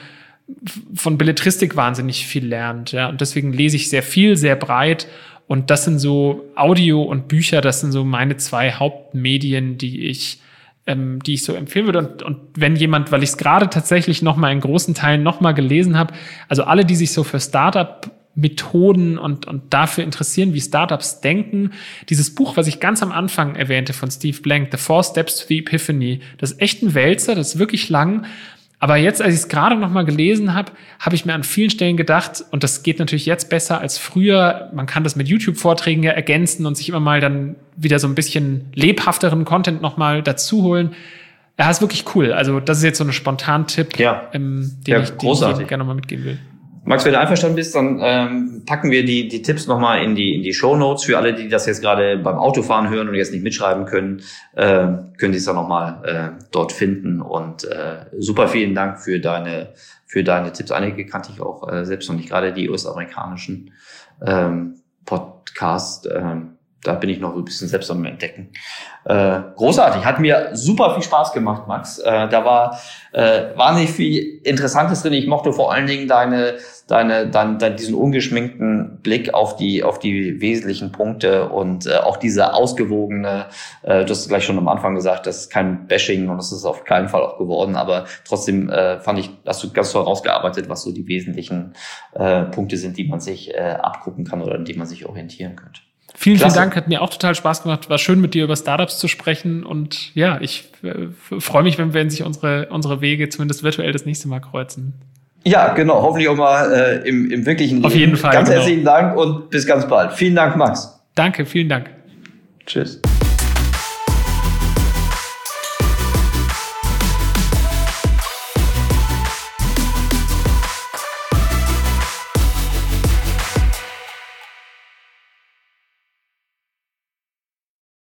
von Belletristik wahnsinnig viel lernt, ja. Und deswegen lese ich sehr viel, sehr breit. Und das sind so Audio und Bücher, das sind so meine zwei Hauptmedien, die ich, ähm, die ich so empfehlen würde. Und, und wenn jemand, weil ich es gerade tatsächlich noch mal in großen Teilen noch mal gelesen habe, also alle, die sich so für Startup Methoden und, und dafür interessieren, wie Startups denken. Dieses Buch, was ich ganz am Anfang erwähnte von Steve Blank, The Four Steps to the Epiphany, das ist echt ein Wälzer, das ist wirklich lang. Aber jetzt, als ich es gerade noch mal gelesen habe, habe ich mir an vielen Stellen gedacht, und das geht natürlich jetzt besser als früher, man kann das mit YouTube-Vorträgen ja ergänzen und sich immer mal dann wieder so ein bisschen lebhafteren Content noch mal dazu holen. Ja, ist wirklich cool. Also das ist jetzt so ein Spontan-Tipp, ja. ähm, den, ja, ich, den ich jedem gerne mal mitgeben will. Max, wenn du einverstanden bist, dann ähm, packen wir die die Tipps nochmal in die in die Shownotes. Für alle, die das jetzt gerade beim Autofahren hören und jetzt nicht mitschreiben können, äh, können die es dann nochmal äh, dort finden. Und äh, super vielen Dank für deine für deine Tipps. Einige kannte ich auch äh, selbst noch nicht, gerade die U S-amerikanischen ähm, Podcasts. Ähm, da bin ich noch ein bisschen selbst am Entdecken. Äh, großartig, hat mir super viel Spaß gemacht, Max. Äh, da war äh, wahnsinnig viel Interessantes drin. Ich mochte vor allen Dingen deine, deine, dein, dein, diesen ungeschminkten Blick auf die, auf die wesentlichen Punkte und äh, auch diese ausgewogene. Äh, du hast gleich schon am Anfang gesagt, das ist kein Bashing und das ist auf keinen Fall auch geworden. Aber trotzdem äh, fand ich, hast du ganz toll rausgearbeitet, was so die wesentlichen äh, Punkte sind, die man sich äh, abgucken kann oder an die man sich orientieren könnte. Vielen, Klasse. vielen Dank, hat mir auch total Spaß gemacht. War schön, mit dir über Startups zu sprechen. Und ja, ich äh, freue mich, wenn, wenn sich unsere, unsere Wege zumindest virtuell das nächste Mal kreuzen. Ja, genau. Hoffentlich auch mal äh, im, im wirklichen Leben. Auf jeden Fall. Ganz genau. herzlichen Dank und bis ganz bald. Vielen Dank, Max. Danke, vielen Dank. Tschüss.